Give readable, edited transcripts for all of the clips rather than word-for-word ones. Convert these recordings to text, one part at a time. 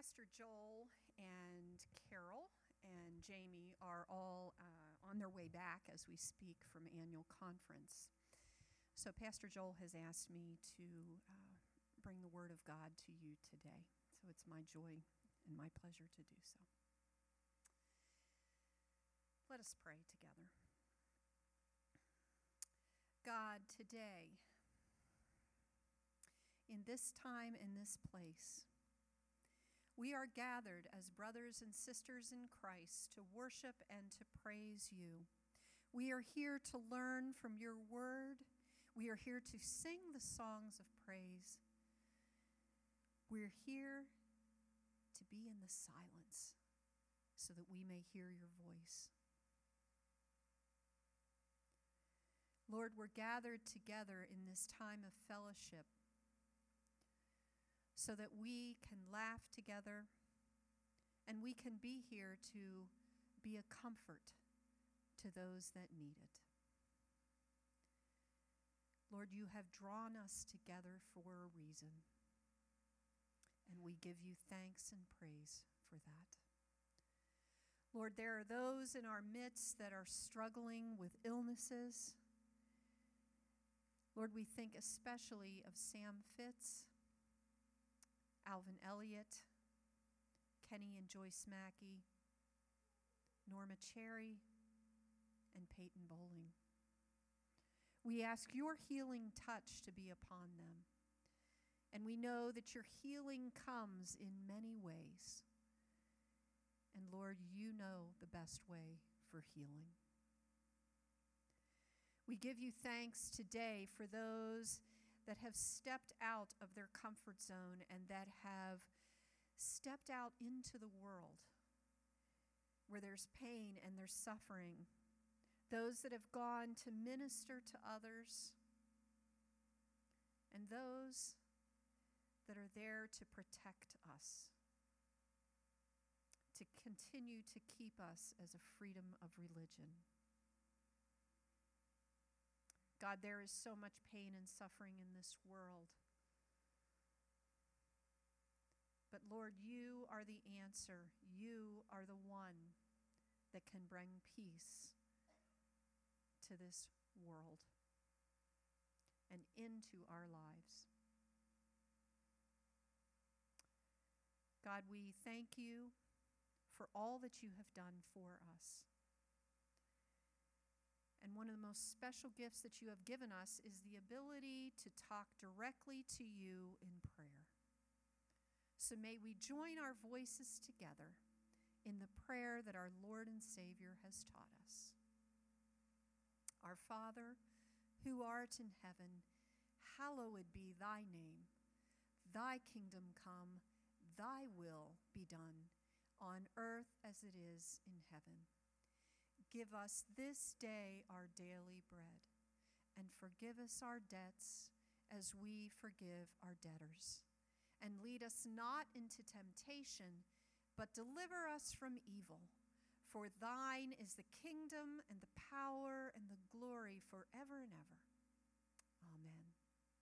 Pastor Joel and Carol and Jamie are all on their way back as we speak from annual conference. So Pastor Joel has asked me to bring the Word of God to you today. So it's my joy and my pleasure to do so. Let us pray together. God, today, in this time, in this place, we are gathered as brothers and sisters in Christ to worship and to praise you. We are here to learn from your word. We are here to sing the songs of praise. We're here to be in the silence so that we may hear your voice. Lord, we're gathered together in this time of fellowship so that we can laugh together and we can be here to be a comfort to those that need it. Lord, you have drawn us together for a reason, and we give you thanks and praise for that. Lord, there are those in our midst that are struggling with illnesses. Lord, we think especially of Sam Fitz, Alvin Elliott, Kenny and Joyce Mackey, Norma Cherry, and Peyton Bowling. We ask your healing touch to be upon them. And we know that your healing comes in many ways. And Lord, you know the best way for healing. We give you thanks today for those that have stepped out of their comfort zone and that have stepped out into the world where there's pain and there's suffering. Those that have gone to minister to others, and those that are there to protect us, to continue to keep us as a freedom of religion. God, there is so much pain and suffering in this world. But Lord, you are the answer. You are the one that can bring peace to this world and into our lives. God, we thank you for all that you have done for us. And one of the most special gifts that you have given us is the ability to talk directly to you in prayer. So may we join our voices together in the prayer that our Lord and Savior has taught us. Our Father, who art in heaven, hallowed be thy name. Thy kingdom come, thy will be done, on earth as it is in heaven. Give us this day our daily bread, and forgive us our debts as we forgive our debtors. And lead us not into temptation, but deliver us from evil. For thine is the kingdom and the power and the glory forever and ever. Amen.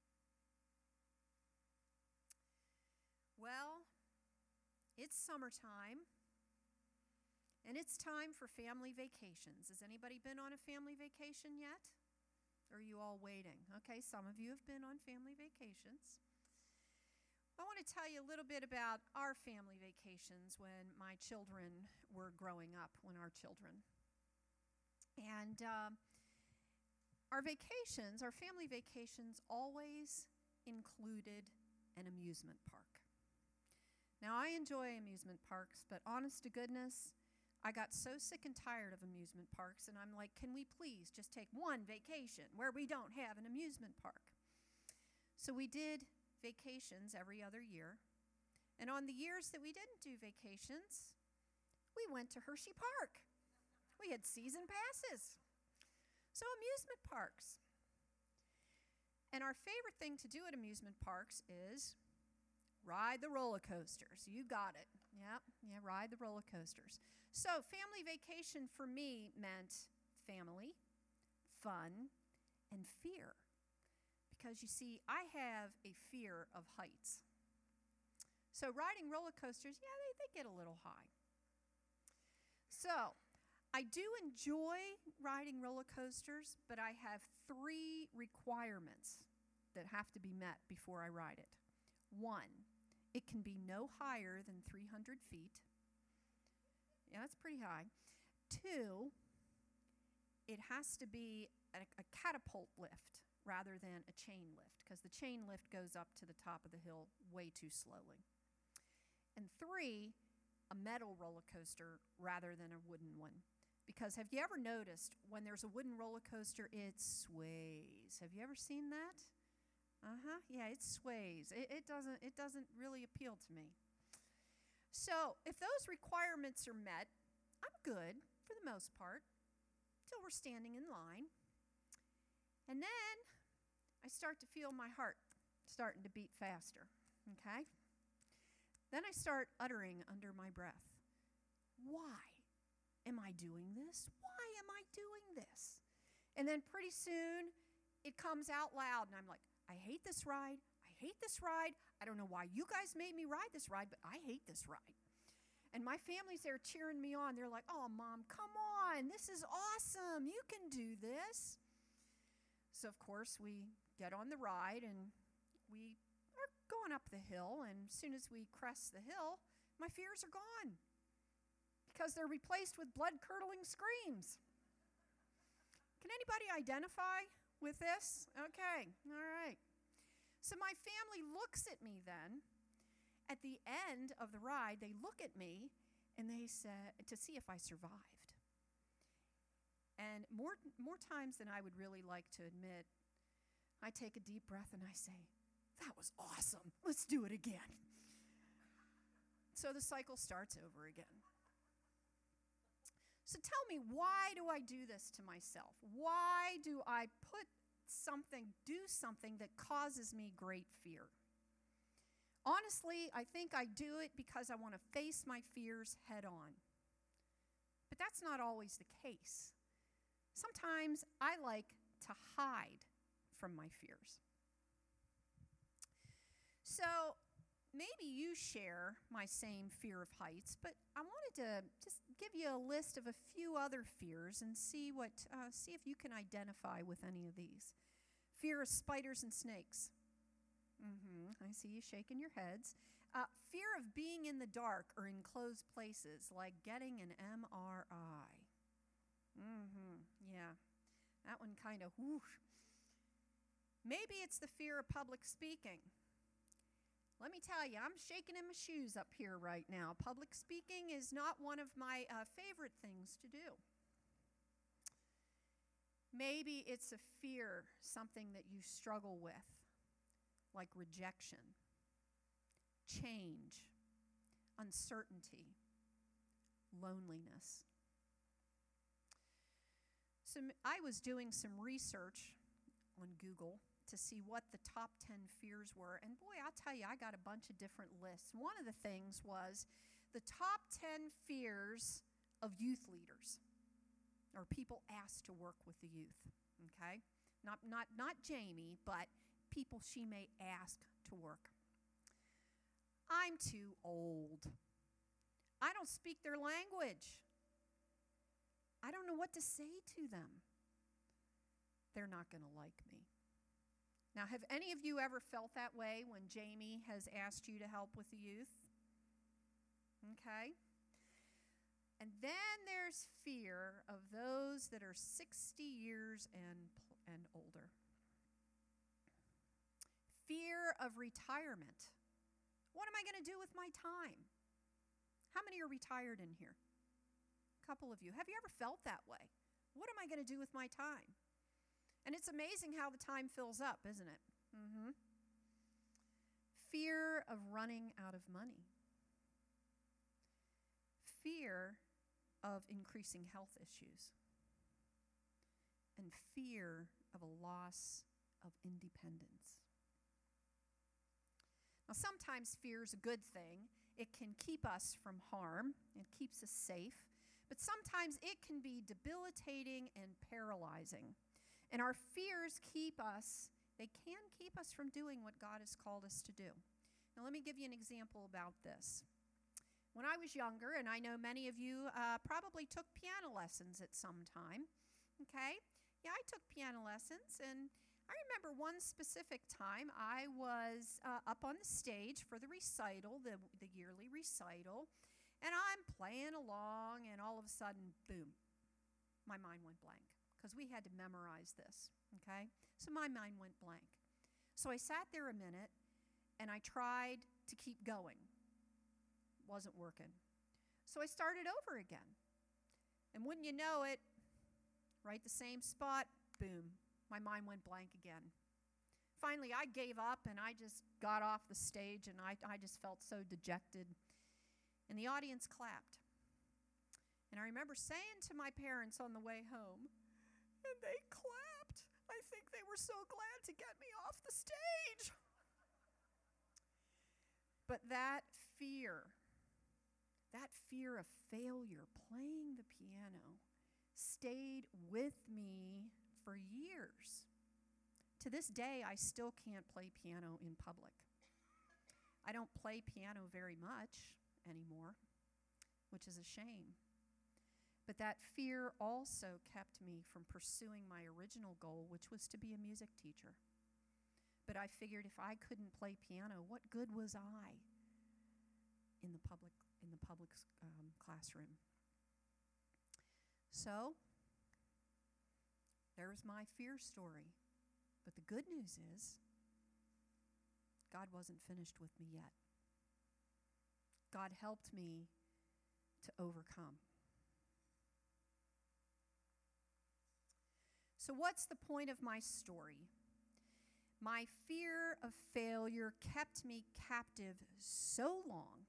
Well, it's summertime. And it's time for family vacations. Has anybody been on a family vacation yet? Or are you all waiting? Okay, some of you have been on family vacations. I want to tell you a little bit about our family vacations when my children were growing up, when our children. And our vacations, our family vacations, always included an amusement park. Now, I enjoy amusement parks, but honest to goodness, I got so sick and tired of amusement parks, and I'm like, can we please just take one vacation where we don't have an amusement park? So we did vacations every other year, and on the years that we didn't do vacations, we went to Hershey Park. We had season passes. So amusement parks. And our favorite thing to do at amusement parks is ride the roller coasters. You got it. Yeah, ride the roller coasters. So family vacation for me meant family, fun, and fear. Because you see, I have a fear of heights. So riding roller coasters, yeah, they get a little high. So I do enjoy riding roller coasters, but I have 3 requirements that have to be met before I ride it. 1, it can be no higher than 300 feet. Yeah, that's pretty high. 2, it has to be a catapult lift rather than a chain lift, because the chain lift goes up to the top of the hill way too slowly. And 3, a metal roller coaster rather than a wooden one. Because have you ever noticed when there's a wooden roller coaster, it sways? Have you ever seen that? Yeah, it sways. It doesn't really appeal to me. So if those requirements are met, I'm good for the most part till we're standing in line. And then I start to feel my heart starting to beat faster, okay? Then I start uttering under my breath, why am I doing this? Why am I doing this? And then pretty soon it comes out loud and I'm like, I hate this ride. I hate this ride. I don't know why you guys made me ride this ride, but I hate this ride. And my family's there cheering me on. They're like, oh, Mom, come on. This is awesome. You can do this. So, of course, we get on the ride and we are going up the hill. And as soon as we crest the hill, my fears are gone because they're replaced with blood-curdling screams. Can anybody identify with this? Okay, all right. So my family looks at me then. At the end of the ride, they look at me and they said, to see if I survived. And more times than I would really like to admit, I take a deep breath and I say, that was awesome. Let's do it again. So the cycle starts over again. So tell me, why do I do this to myself? Why do I do something that causes me great fear? Honestly, I think I do it because I want to face my fears head on. But that's not always the case. Sometimes I like to hide from my fears. So maybe you share my same fear of heights, but I wanted to just give you a list of a few other fears and see if you can identify with any of these. Fear of spiders and snakes. I see you shaking your heads. Fear of being in the dark or in closed places, like getting an MRI. Yeah, that one kind of whoosh. Maybe it's the fear of public speaking. Let me tell you, I'm shaking in my shoes up here right now. Public speaking is not one of my favorite things to do. Maybe it's a fear, something that you struggle with, like rejection, change, uncertainty, loneliness. So I was doing some research on Google to see what the top 10 fears were. And boy, I'll tell you, I got a bunch of different lists. One of the things was the top 10 fears of youth leaders, or people asked to work with the youth, okay? Not Jamie, but people she may ask to work. I'm too old. I don't speak their language. I don't know what to say to them. They're not going to like me. Now, have any of you ever felt that way when Jamie has asked you to help with the youth? Okay. And then there's fear of those that are 60 years and older. Fear of retirement. What am I going to do with my time? How many are retired in here? A couple of you. Have you ever felt that way? What am I going to do with my time? And it's amazing how the time fills up, isn't it? Fear of running out of money. Fear of increasing health issues. And fear of a loss of independence. Now, sometimes fear is a good thing. It can keep us from harm. It keeps us safe. But sometimes it can be debilitating and paralyzing. And our fears can keep us from doing what God has called us to do. Now, let me give you an example about this. When I was younger, and I know many of you probably took piano lessons at some time, okay? Yeah, I took piano lessons, and I remember one specific time I was up on the stage for the recital, the yearly recital, and I'm playing along, and all of a sudden, boom, my mind went blank, because we had to memorize this, okay? So my mind went blank. So I sat there a minute, and I tried to keep going. Wasn't working. So I started over again. And wouldn't you know it, right the same spot, boom, my mind went blank again. Finally, I gave up and I just got off the stage, and I just felt so dejected. And the audience clapped. And I remember saying to my parents on the way home, and they clapped. I think they were so glad to get me off the stage. But that fear of failure, playing the piano, stayed with me for years. To this day, I still can't play piano in public. I don't play piano very much anymore, which is a shame. But that fear also kept me from pursuing my original goal, which was to be a music teacher. But I figured if I couldn't play piano, what good was I in the public classroom? So there's my fear story. But the good news is God wasn't finished with me yet. God helped me to overcome. So what's the point of my story? My fear of failure kept me captive so long,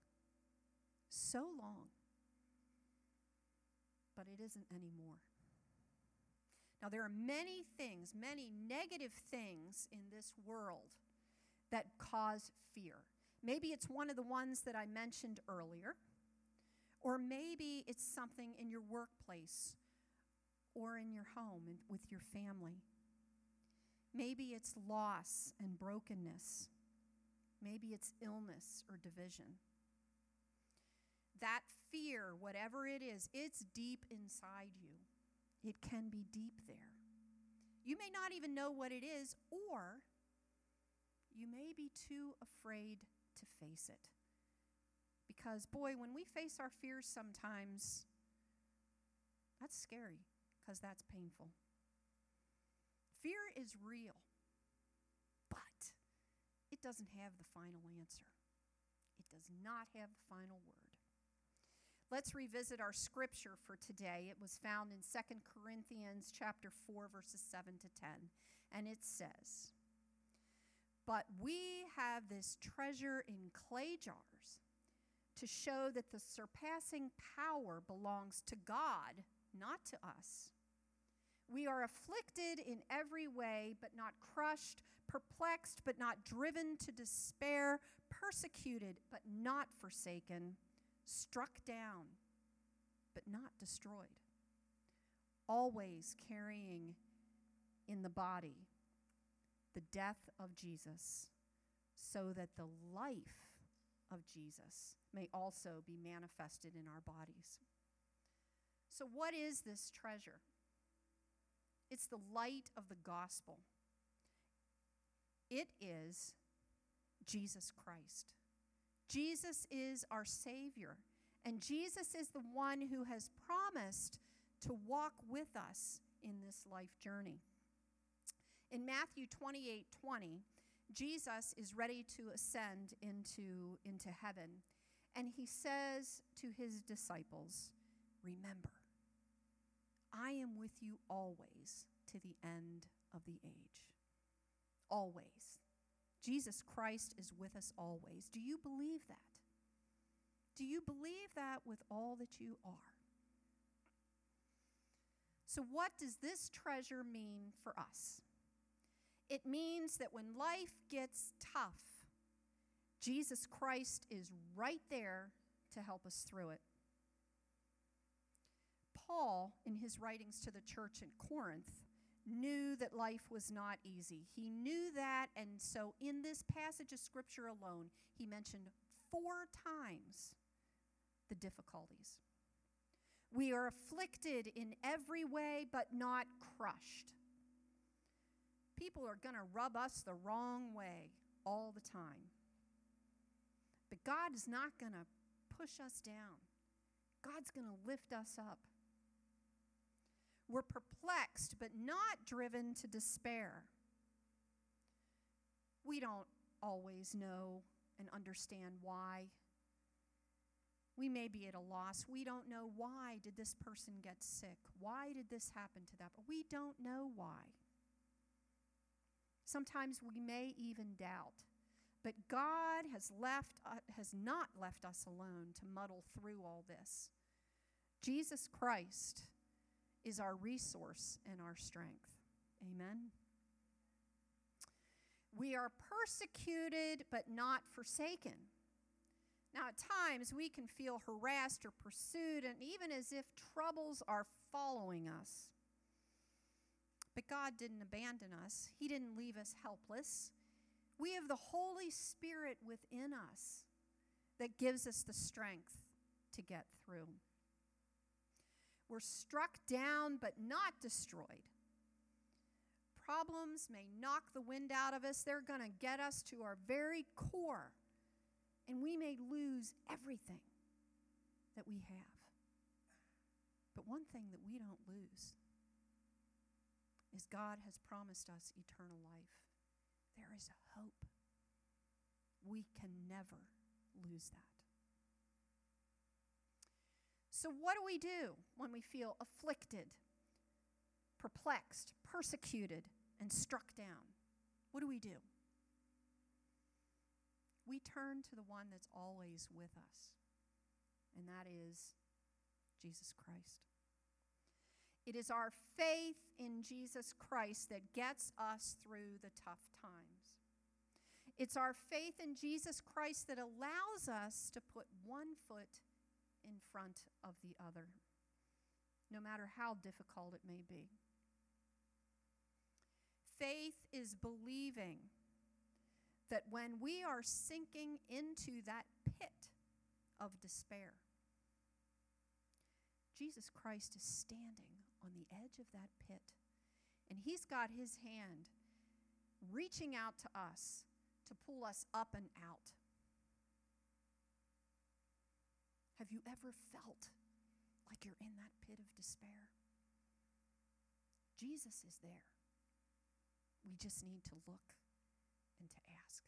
but it isn't anymore. Now, there are many things, many negative things in this world that cause fear. Maybe it's one of the ones that I mentioned earlier, or maybe it's something in your workplace or in your home and with your family. Maybe it's loss and brokenness. Maybe it's illness or division. That fear, whatever it is, it's deep inside you. It can be deep there. You may not even know what it is, or you may be too afraid to face it. Because, boy, when we face our fears sometimes, that's scary, because that's painful. Fear is real, but it doesn't have the final answer. It does not have the final word. Let's revisit our scripture for today. It was found in 2 Corinthians chapter 4, verses 7 to 10. And it says, "But we have this treasure in clay jars to show that the surpassing power belongs to God, not to us. We are afflicted in every way, but not crushed, perplexed, but not driven to despair, persecuted, but not forsaken, struck down, but not destroyed, always carrying in the body the death of Jesus, so that the life of Jesus may also be manifested in our bodies." So what is this treasure? It's the light of the gospel. It is Jesus Christ. Jesus is our Savior, and Jesus is the one who has promised to walk with us in this life journey. In Matthew 28:20, Jesus is ready to ascend into heaven, and he says to his disciples, "Remember, I am with you always to the end of the age." Always. Jesus Christ is with us always. Do you believe that? Do you believe that with all that you are? So what does this treasure mean for us? It means that when life gets tough, Jesus Christ is right there to help us through it. Paul, in his writings to the church in Corinth, knew that life was not easy. He knew that, and so in this passage of Scripture alone, he mentioned 4 times the difficulties. We are afflicted in every way, but not crushed. People are going to rub us the wrong way all the time. But God is not going to push us down. God's going to lift us up. We're perplexed, but not driven to despair. We don't always know and understand why. We may be at a loss. We don't know why did this person get sick? Why did this happen to that? But we don't know why. Sometimes we may even doubt. But God has not left us alone to muddle through all this. Jesus Christ is our resource and our strength. Amen. We are persecuted but not forsaken. Now, at times, we can feel harassed or pursued, and even as if troubles are following us. But God didn't abandon us. He didn't leave us helpless. We have the Holy Spirit within us that gives us the strength to get through. We're struck down, but not destroyed. Problems may knock the wind out of us. They're going to get us to our very core. And we may lose everything that we have. But one thing that we don't lose is God has promised us eternal life. There is a hope. We can never lose that. So what do we do when we feel afflicted, perplexed, persecuted, and struck down? What do? We turn to the one that's always with us, and that is Jesus Christ. It is our faith in Jesus Christ that gets us through the tough times. It's our faith in Jesus Christ that allows us to put one foot in front of the other, no matter how difficult it may be. Faith is believing that when we are sinking into that pit of despair, Jesus Christ is standing on the edge of that pit, and he's got his hand reaching out to us to pull us up and out. Have you ever felt like you're in that pit of despair? Jesus is there. We just need to look and to ask.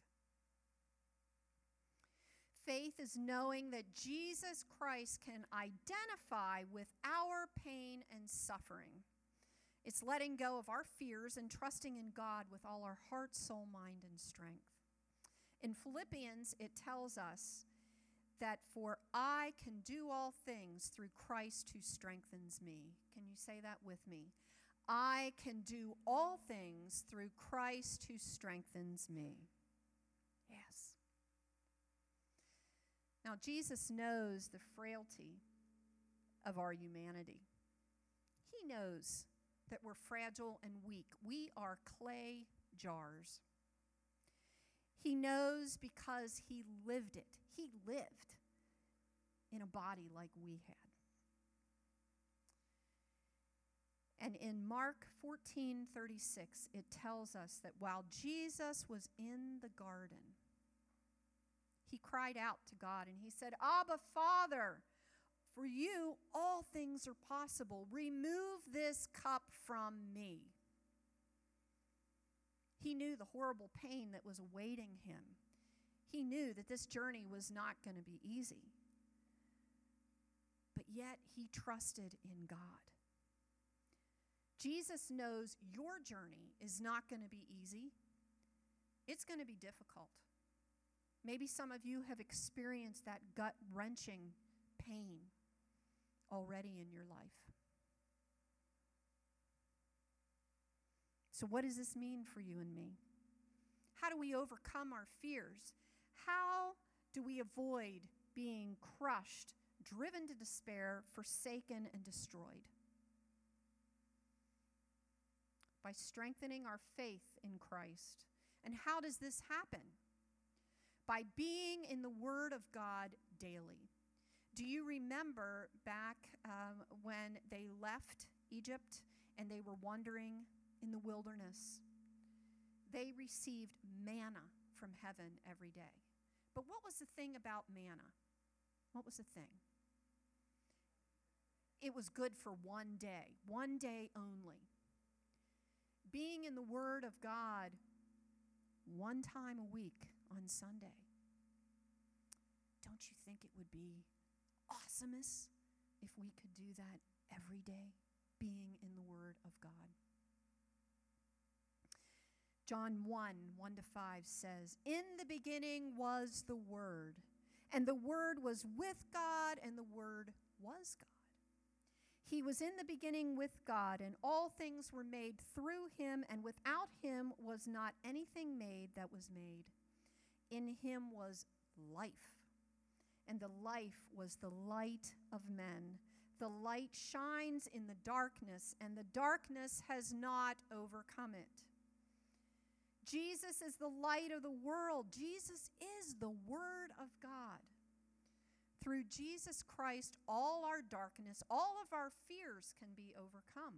Faith is knowing that Jesus Christ can identify with our pain and suffering. It's letting go of our fears and trusting in God with all our heart, soul, mind, and strength. In Philippians, it tells us that for I can do all things through Christ who strengthens me. Can you say that with me? I can do all things through Christ who strengthens me. Yes. Now, Jesus knows the frailty of our humanity. He knows that we're fragile and weak. We are clay jars. He knows because he lived it. He lived in a body like we had. And in Mark 14:36, it tells us that while Jesus was in the garden, he cried out to God and he said, Abba, Father, for you all things are possible. Remove this cup from me. He knew the horrible pain that was awaiting him. He knew that this journey was not going to be easy. But yet he trusted in God. Jesus knows your journey is not going to be easy. It's going to be difficult. Maybe some of you have experienced that gut-wrenching pain already in your life. So what does this mean for you and me? How do we overcome our fears? How do we avoid being crushed, driven to despair, forsaken, and destroyed? by strengthening our faith in Christ. And how does this happen? By being in the Word of God daily. Do you remember back when they left Egypt and they were wandering in the wilderness? They received manna from heaven every day. But what was the thing about manna? What was the thing? It was good for one day only. Being in the Word of God one time a week on Sunday. Don't you think it would be awesomest if we could do that every day, being in the Word of God? John 1:1-5 says, "In the beginning was the Word, and the Word was with God, and the Word was God. He was in the beginning with God, and all things were made through him, and without him was not anything made that was made. In him was life, and the life was the light of men. The light shines in the darkness, and the darkness has not overcome it." Jesus is the light of the world. Jesus is the Word of God. Through Jesus Christ, all our darkness, all of our fears can be overcome.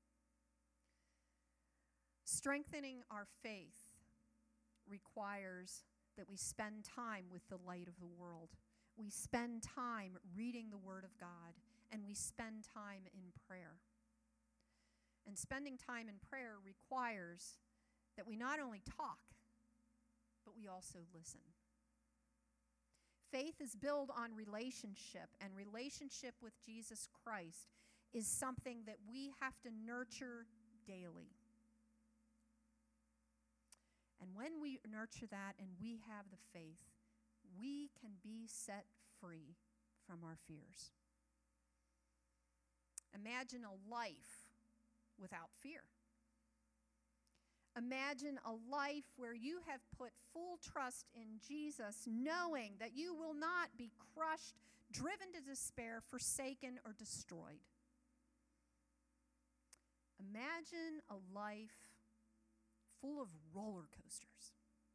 Strengthening our faith requires that we spend time with the light of the world. We spend time reading the Word of God, and we spend time in prayer. And spending time in prayer requires that we not only talk, but we also listen. Faith is built on relationship, and relationship with Jesus Christ is something that we have to nurture daily. And when we nurture that and we have the faith, we can be set free from our fears. Imagine a life without fear. Imagine a life where you have put full trust in Jesus, knowing that you will not be crushed, driven to despair, forsaken, or destroyed. Imagine a life full of roller coasters.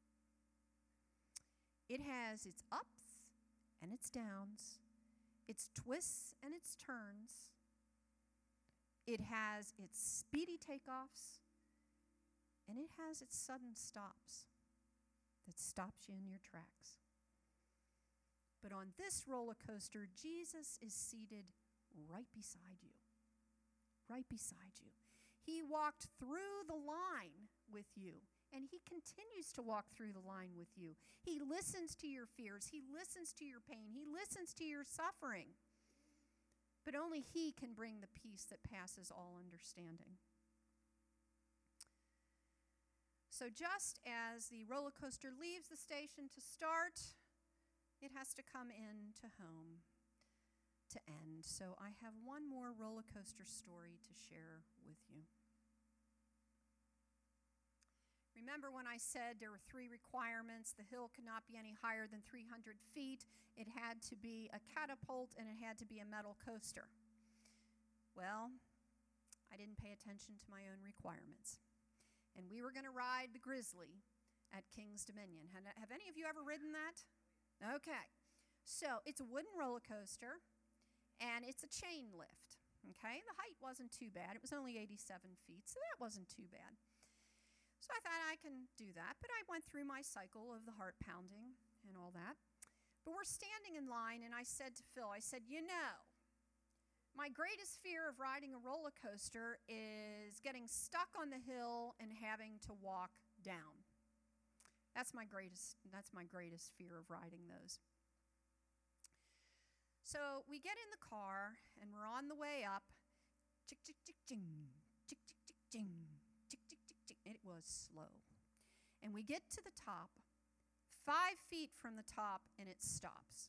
It has its ups and its downs, its twists and its turns. It has its speedy takeoffs, and it has its sudden stops that stops you in your tracks. But on this roller coaster, Jesus is seated right beside you. Right beside you. He walked through the line with you, and he continues to walk through the line with you. He listens to your fears. He listens to your pain. He listens to your suffering. But only he can bring the peace that passes all understanding. So just as the roller coaster leaves the station to start, it has to come into home to end. So I have one more roller coaster story to share with you. Remember when I said there were 3 requirements? The hill could not be any higher than 300 feet. It had to be a catapult, and it had to be a metal coaster. Well, I didn't pay attention to my own requirements. And we were going to ride the Grizzly at King's Dominion. Have any of you ever ridden that? Okay. So it's a wooden roller coaster, and it's a chain lift. Okay? The height wasn't too bad. It was only 87 feet, so that wasn't too bad. So I thought I can do that, but I went through my cycle of the heart pounding and all that. But we're standing in line, and I said to Phil, I said, you know, my greatest fear of riding a roller coaster is getting stuck on the hill and having to walk down. That's my greatest fear of riding those. So we get in the car, and we're on the way up. Chick, chick, chick, ching, chick, chick, chick, ching. It was slow. And we get to the top, 5 feet from the top, and it stops.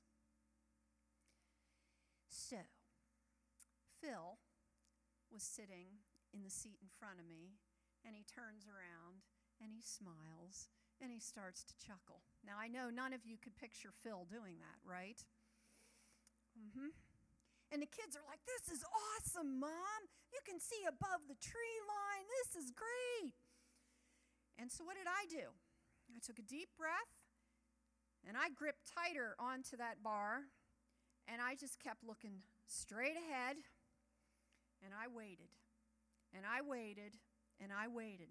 So, Phil was sitting in the seat in front of me, and he turns around, and he smiles, and he starts to chuckle. Now, I know none of you could picture Phil doing that, right? And the kids are like, this is awesome, Mom. You can see above the tree line. This is great. And so what did I do? I took a deep breath, and I gripped tighter onto that bar, and I just kept looking straight ahead, and I waited, and I waited, and I waited.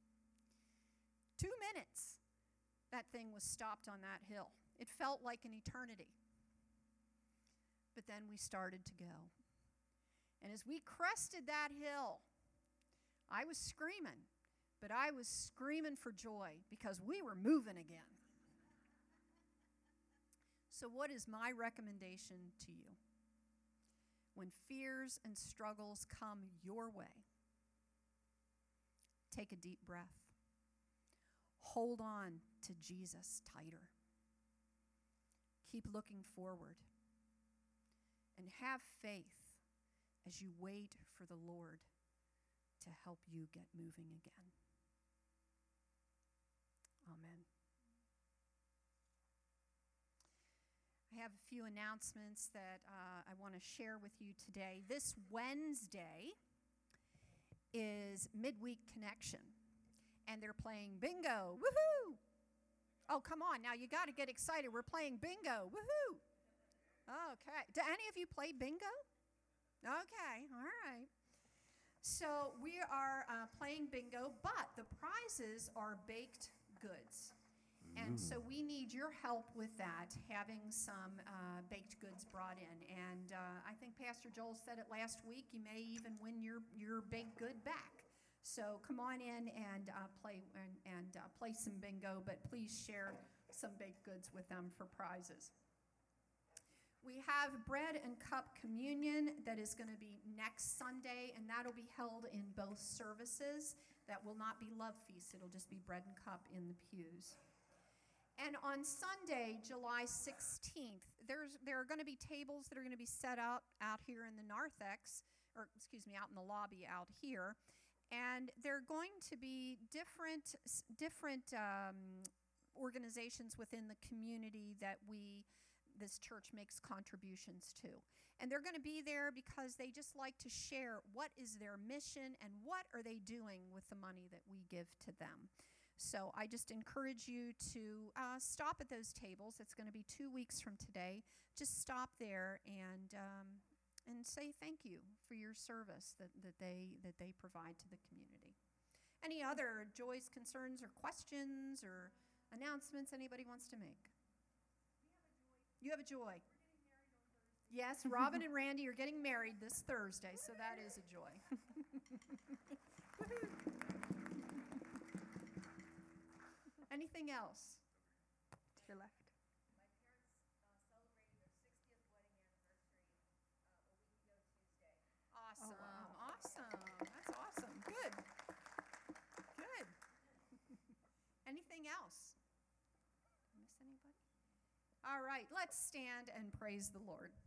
2 minutes, that thing was stopped on that hill. It felt like an eternity. But then we started to go. And as we crested that hill, I was screaming, but I was screaming for joy because we were moving again. So what is my recommendation to you? When fears and struggles come your way, take a deep breath. Hold on to Jesus tighter. Keep looking forward. And have faith as you wait for the Lord to help you get moving again. Amen. I have a few announcements that I want to share with you today. This Wednesday is Midweek Connection, and they're playing bingo. Woohoo! Oh, come on. Now, you got to get excited. We're playing bingo. Woohoo! Okay. Do any of you play bingo? Okay. All right. So we are playing bingo, but the prizes are baked goods. And so we need your help with that, having some baked goods brought in. And I think Pastor Joel said it last week, you may even win your baked good back. So come on in and play some bingo, but please share some baked goods with them for prizes. We have bread and cup communion that is going to be next Sunday, and that'll be held in both services. That will not be love feast. It'll just be bread and cup in the pews. And on Sunday, July 16th, there are going to be tables that are going to be set out here in the narthex, out in the lobby out here. And they're going to be different organizations within the community that this church makes contributions to. And they're going to be there because they just like to share what is their mission and what are they doing with the money that we give to them. So I just encourage you to stop at those tables. It's going to be 2 weeks from today. Just stop there and say thank you for your service that they provide to the community. Any other joys, concerns, or questions or announcements anybody wants to make? You have a joy. Yes, Robin and Randy are getting married this Thursday, so that is a joy. Woohoo! Anything else? To your left. Awesome. Oh, wow. Awesome. That's awesome. Good. Good. Anything else? Miss anybody? All right, let's stand and praise the Lord.